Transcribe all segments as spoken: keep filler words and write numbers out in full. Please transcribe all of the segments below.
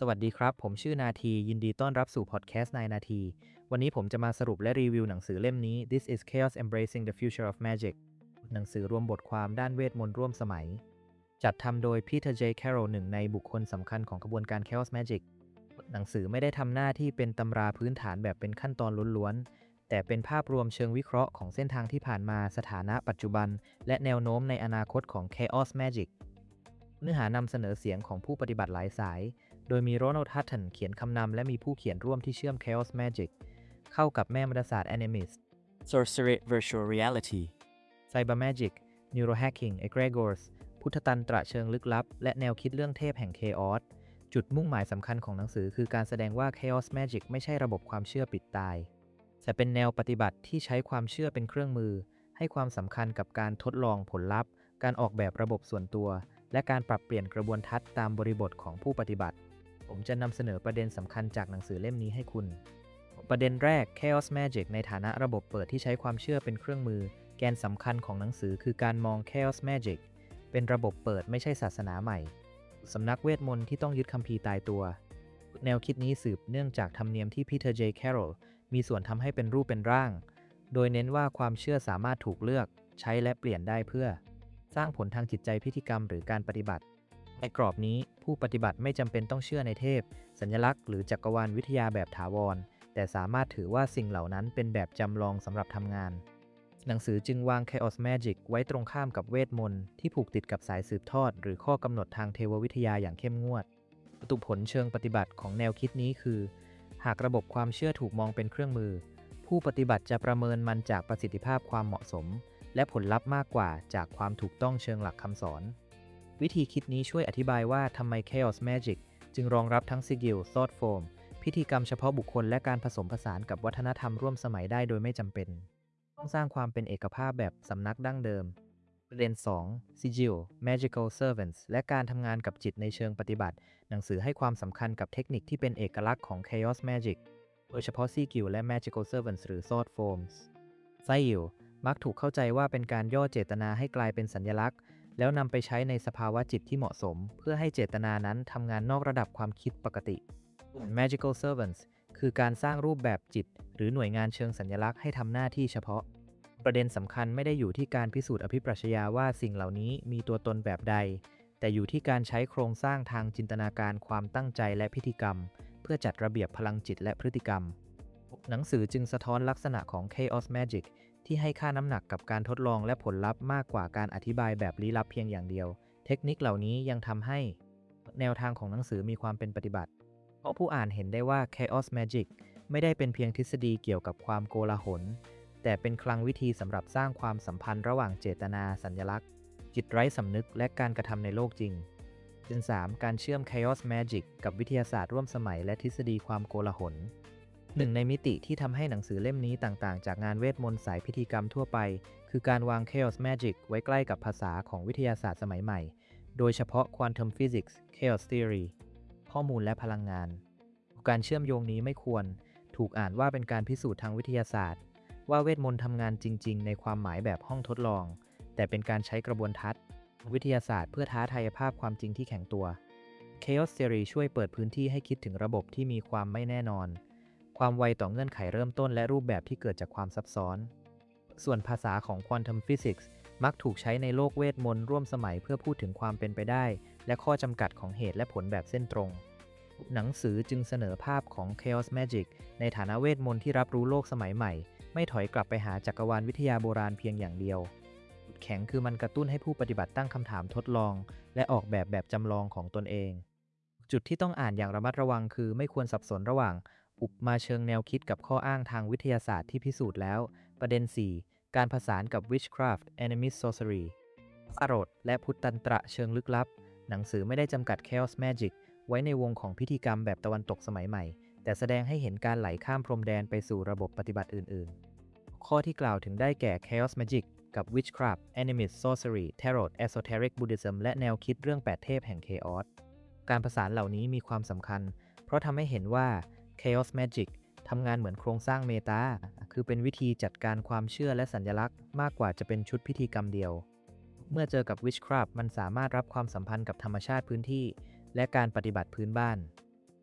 สวัสดีครับผมชื่อนาทียินดีต้อนรับสู่พอดแคสต์นายนาทีวันนี้ผมจะมาสรุปและรีวิวหนังสือเล่มนี้ This is Chaos Embracing the Future of Magic หนังสือรวมบทความด้านเวทมนต์ร่วมสมัยจัดทำโดย Peter J. Carroll หนึ่งในบุคคลสำคัญของกระบวนการ Chaos Magic หนังสือไม่ได้ทำหน้าที่เป็นตำราพื้นฐานแบบเป็นขั้นตอนล้วนๆแต่เป็นภาพรวมเชิงวิเคราะห์ของเส้นทางที่ผ่านมาสถานะปัจจุบันและแนวโน้มในอนาคตของ Chaos Magic เนื้อหานำเสนอเสียงของผู้ปฏิบัติหลายสายโดยมีโรนัลด์ ฮัตตันเขียนคำนำและมีผู้เขียนร่วมที่เชื่อม Chaos Magic เข้ากับแม่มดศาสตร์ Animist Sorcery Virtual Reality Cyber Magic Neurohacking Egregores พุทธตันตระเชิงลึกลับและแนวคิดเรื่องเทพแห่ง Chaos จุดมุ่งหมายสำคัญของหนังสือคือการแสดงว่า Chaos Magic ไม่ใช่ระบบความเชื่อปิดตายแต่เป็นแนวปฏิบัติที่ใช้ความเชื่อเป็นเครื่องมือให้ความสำคัญกับการทดลองผลลัพธ์การออกแบบระบบส่วนตัวและการปรับเปลี่ยนกระบวนทัศน์ตามบริบทของผู้ปฏิบัติผมจะนำเสนอประเด็นสำคัญจากหนังสือเล่มนี้ให้คุณประเด็นแรก Chaos Magic ในฐานะระบบเปิดที่ใช้ความเชื่อเป็นเครื่องมือแกนสำคัญของหนังสือคือการมอง Chaos Magic เป็นระบบเปิดไม่ใช่ศาสนาใหม่สำนักเวทมนต์ที่ต้องยึดคัมภีร์ตายตัวแนวคิดนี้สืบเนื่องจากธรรมเนียมที่ Peter J. Carroll มีส่วนทำให้เป็นรูปเป็นร่างโดยเน้นว่าความเชื่อสามารถถูกเลือกใช้และเปลี่ยนได้เพื่อสร้างผลทางจิตใจพิธีกรรมหรือการปฏิบัติในกรอบนี้ผู้ปฏิบัติไม่จำเป็นต้องเชื่อในเทพสัญลักษณ์หรือจักรวาลวิทยาแบบถาวรแต่สามารถถือว่าสิ่งเหล่านั้นเป็นแบบจำลองสำหรับทำงานหนังสือจึงวาง Chaos Magic ไว้ตรงข้ามกับเวทมนต์ที่ผูกติดกับสายสืบทอดหรือข้อกำหนดทางเทววิทยาอย่างเข้มงวดประตุผลเชิงปฏิบัติของแนวคิดนี้คือหากระบบความเชื่อถูกมองเป็นเครื่องมือผู้ปฏิบัติจะประเมินมันจากประสิทธิภาพความเหมาะสมและผลลัพธ์มากกว่าจากความถูกต้องเชิงหลักคำสอนวิธีคิดนี้ช่วยอธิบายว่าทำไม Chaos Magic จึงรองรับทั้ง Sigil Thought Form พิธีกรรมเฉพาะบุคคลและการผสมผสานกับวัฒนธรรมร่วมสมัยได้โดยไม่จำเป็นต้องสร้างความเป็นเอกภาพแบบสำนักดั้งเดิมประเด็น สอง Sigil Magical Servants และการทำงานกับจิตในเชิงปฏิบัติหนังสือให้ความสำคัญกับเทคนิคที่เป็นเอกลักษณ์ของ Chaos Magic โดยเฉพาะ Sigil และ Magical Servants หรือ Thought Forms Sigil มักถูกเข้าใจว่าเป็นการย่อเจตนาให้กลายเป็นสัญลักษณ์แล้วนำไปใช้ในสภาวะจิตที่เหมาะสมเพื่อให้เจตนานั้นทำงานนอกระดับความคิดปกติ Magical Servants คือการสร้างรูปแบบจิตหรือหน่วยงานเชิงสัญลักษณ์ให้ทำหน้าที่เฉพาะประเด็นสำคัญไม่ได้อยู่ที่การพิสูจน์อภิปรัชญาว่าสิ่งเหล่านี้มีตัวตนแบบใดแต่อยู่ที่การใช้โครงสร้างทางจินตนาการความตั้งใจและพิธีกรรมเพื่อจัดระเบียบพลังจิตและพฤติกรรมหนังสือจึงสะท้อนลักษณะของ Chaos Magicที่ให้ค่าน้ำหนักกับการทดลองและผลลัพธ์มากกว่าการอธิบายแบบลี้ลับเพียงอย่างเดียวเทคนิคเหล่านี้ยังทำให้แนวทางของหนังสือมีความเป็นปฏิบัติเพราะผู้อ่านเห็นได้ว่า Chaos Magic ไม่ได้เป็นเพียงทฤษฎีเกี่ยวกับความโกลาหลแต่เป็นคลังวิธีสำหรับสร้างความสัมพันธ์ระหว่างเจตนาสัญลักษณ์จิตไร้สำนึกและการกระทำในโลกจริงเป็น สาม การเชื่อม Chaos Magic กับวิทยาศาสตร์ร่วมสมัยและทฤษฎีความโกลาหลหนึ่งในมิติที่ทำให้หนังสือเล่มนี้ต่างๆจากงานเวทมนต์สายพิธีกรรมทั่วไปคือการวาง Chaos Magic ไว้ใกล้กับภาษาของวิทยาศาสตร์สมัยใหม่โดยเฉพาะ Quantum Physics Chaos Theory ข้อมูลและพลังงานการเชื่อมโยงนี้ไม่ควรถูกอ่านว่าเป็นการพิสูจน์ทางวิทยาศาสตร์ว่าเวทมนต์ทำงานจริงๆในความหมายแบบห้องทดลองแต่เป็นการใช้กระบวนทัศน์วิทยาศาสตร์เพื่อท้าทายภาพความจริงที่แข็งตัว Chaos Theory ช่วยเปิดพื้นที่ให้คิดถึงระบบที่มีความไม่แน่นอนความไวต่อเงื่อนไขเริ่มต้นและรูปแบบที่เกิดจากความซับซ้อนส่วนภาษาของ Quantum Physics มักถูกใช้ในโลกเวทมนต์ร่วมสมัยเพื่อพูดถึงความเป็นไปได้และข้อจำกัดของเหตุและผลแบบเส้นตรงหนังสือจึงเสนอภาพของ Chaos Magic ในฐานะเวทมนต์ที่รับรู้โลกสมัยใหม่ไม่ถอยกลับไปหาจักรวาลวิทยาโบราณเพียงอย่างเดียวจุดแข็งคือมันกระตุ้นให้ผู้ปฏิบัติตั้งคำถามทดลองและออกแบบแบบจำลองของตนเองจุดที่ต้องอ่านอย่างระมัดระวังคือไม่ควรสับสนระหว่างอุปมาเชิงแนวคิดกับข้ออ้างทางวิทยาศาสตร์ที่พิสูจน์แล้วประเด็น สี่ การผสานกับ Witchcraft Animist Sorcery อารถและพุทธันตระเชิงลึกลับหนังสือไม่ได้จำกัด Chaos Magic ไว้ในวงของพิธีกรรมแบบตะวันตกสมัยใหม่แต่แสดงให้เห็นการไหลข้ามพรมแดนไปสู่ระบบปฏิบัติอื่นๆข้อที่กล่าวถึงได้แก่ Chaos Magic กับ Witchcraft Animist Sorcery Tarot Esoteric Buddhism และแนวคิดเรื่องแปดเทพแห่ง Chaos การผสานเหล่านี้มีความสำคัญเพราะทำให้เห็นว่า Chaos Magic ทำงานเหมือนโครงสร้างเมตาคือเป็นวิธีจัดการความเชื่อและสัญลักษณ์มากกว่าจะเป็นชุดพิธีกรรมเดียวเมื่อเจอกับ Witchcraft มันสามารถรับความสัมพันธ์กับธรรมชาติพื้นที่และการปฏิบัติพื้นบ้าน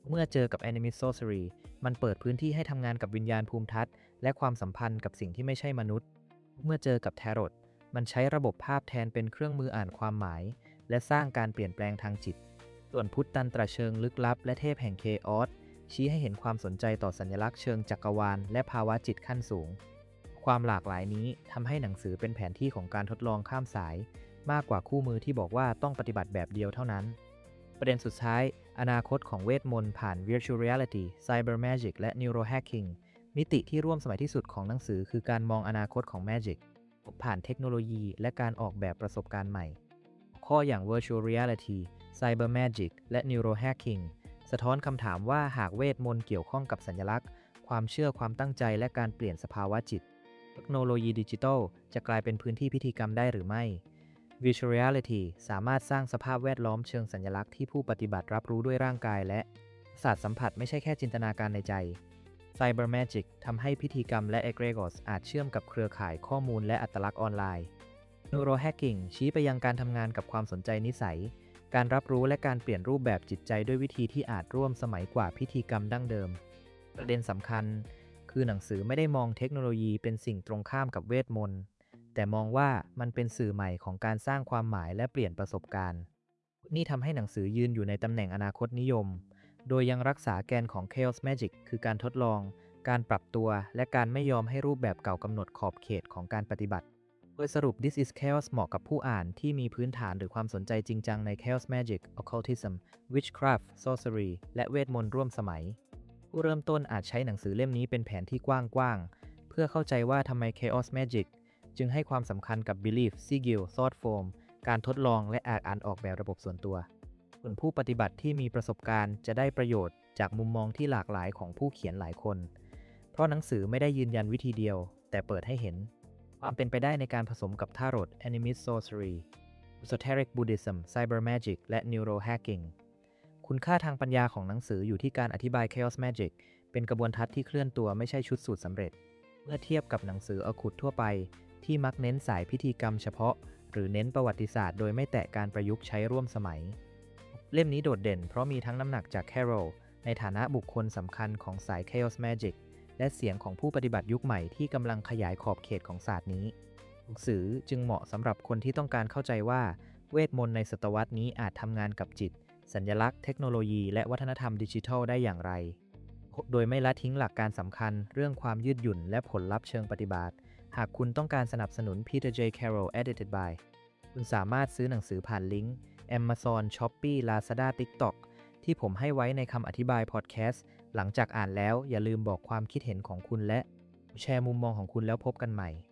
เมื่อเจอกับ Animist Sorcery มันเปิดพื้นที่ให้ทำงานกับวิญญาณภูมิทัศน์และความสัมพันธ์กับสิ่งที่ไม่ใช่มนุษย์ เมื่อเจอกับ Tarot มันใช้ระบบภาพแทนเป็นเครื่องมืออ่านความหมายและสร้างการเปลี่ยนแปลงทางจิต ส่วนพุทธันตรเชิงลึกลับและเทพแห่งเคออสชี้ให้เห็นความสนใจต่อสัญลักษณ์เชิงจักรวาลและภาวะจิตขั้นสูง ความหลากหลายนี้ทำให้หนังสือเป็นแผนที่ของการทดลองข้ามสายมากกว่าคู่มือที่บอกว่าต้องปฏิบัติแบบเดียวเท่านั้น ประเด็นสุดท้ายอนาคตของเวทมนต์ผ่าน Virtual Reality Cyber Magic และ Neurohacking มิติที่ร่วมสมัยที่สุดของหนังสือคือการมองอนาคตของ Magic ผ่านเทคโนโลยีและการออกแบบประสบการณ์ใหม่ข้ออย่าง Virtual Reality Cyber Magic และ Neurohacking สะท้อนคำถามว่าหากเวทมนต์เกี่ยวข้องกับสัญลักษณ์ความเชื่อความตั้งใจและการเปลี่ยนสภาวะจิตเทคโนโลยีดิจิทัลจะกลายเป็นพื้นที่พิธีกรรมได้หรือไม่ Virtual Reality สามารถสร้างสภาพแวดล้อมเชิงสัญลักษณ์ที่ผู้ปฏิบัติรับรู้ด้วยร่างกายและศาสตร์สัมผัสไม่ใช่แค่จินตนาการในใจ Cyber Magic ทำให้พิธีกรรมและ Egregores อาจเชื่อมกับเครือข่ายข้อมูลและอัตลักษณ์ออนไลน์ Neurohacking ชี้ไปยังการทำงานกับความสนใจนิสัยการรับรู้และการเปลี่ยนรูปแบบจิตใจด้วยวิธีที่อาจร่วมสมัยกว่าพิธีกรรมดั้งเดิมประเด็นสำคัญคือหนังสือไม่ได้มองเทคโนโลยีเป็นสิ่งตรงข้ามกับเวทมนต์แต่มองว่ามันเป็นสื่อใหม่ของการสร้างความหมายและเปลี่ยนประสบการณ์นี่ทำให้หนังสือยืนอยู่ในตำแหน่งอนาคตนิยมโดยยังรักษาแกนของ Chaos Magic คือการทดลองการปรับตัวและการไม่ยอมให้รูปแบบเก่ากำหนดขอบเขตของการปฏิบัติโดยสรุป This is Chaos เหมาะกับผู้อ่านที่มีพื้นฐานหรือความสนใจจริงจังใน Chaos Magic Occultism Witchcraft Sorcery และเวทมนต์ร่วมสมัยผู้เริ่มต้นอาจใช้หนังสือเล่มนี้เป็นแผนที่กว้างๆเพื่อเข้าใจว่าทำไม Chaos Magic จึงให้ความสำคัญกับ Belief Sigil Thought Form การทดลองและอาจอ่านออกแบบระบบส่วนตัวส่วนผู้ปฏิบัติที่มีประสบการณ์จะได้ประโยชน์จากมุมมองที่หลากหลายของผู้เขียนหลายคนเพราะหนังสือไม่ได้ยืนยันวิธีเดียวแต่เปิดให้เห็นความเป็นไปได้ในการผสมกับ Tarot Animist Sorcery Esoteric Buddhism Cyber Magic และ Neurohacking คุณค่าทางปัญญาของหนังสืออยู่ที่การอธิบาย Chaos Magic เป็นกระบวนทัศน์ที่เคลื่อนตัวไม่ใช่ชุดสูตรสำเร็จเมื่อเทียบกับหนังสืออคุตทั่วไปที่มักเน้นสายพิธีกรรมเฉพาะหรือเน้นประวัติศาสตร์โดยไม่แตะการประยุกต์ใช้ร่วมสมัยเล่มนี้โดดเด่นเพราะมีทั้งน้ำหนักจาก Carol ในฐานะบุคคลสำคัญของสาย Chaos Magic และเสียงของผู้ปฏิบัติยุคใหม่ที่กำลังขยายขอบเขตของศาสตร์นี้หนังสือจึงเหมาะสำหรับคนที่ต้องการเข้าใจว่าเวทมนต์ในศตวรรษนี้อาจทำงานกับจิตสัญลักษณ์เทคโนโลยีและวัฒนธรรมดิจิทัลได้อย่างไรโดยไม่ละทิ้งหลักการสำคัญเรื่องความยืดหยุ่นและผลลัพธ์เชิงปฏิบัติหากคุณต้องการสนับสนุน Peter J. Carroll Edited by คุณสามารถซื้อหนังสือผ่านลิงก์ Amazon Shopee Lazada TikTok ที่ผมให้ไว้ในคำอธิบายพอดแคสต์หลังจากอ่านแล้วอย่าลืมบอกความคิดเห็นของคุณและแชร์มุมมองของคุณแล้วพบกันใหม่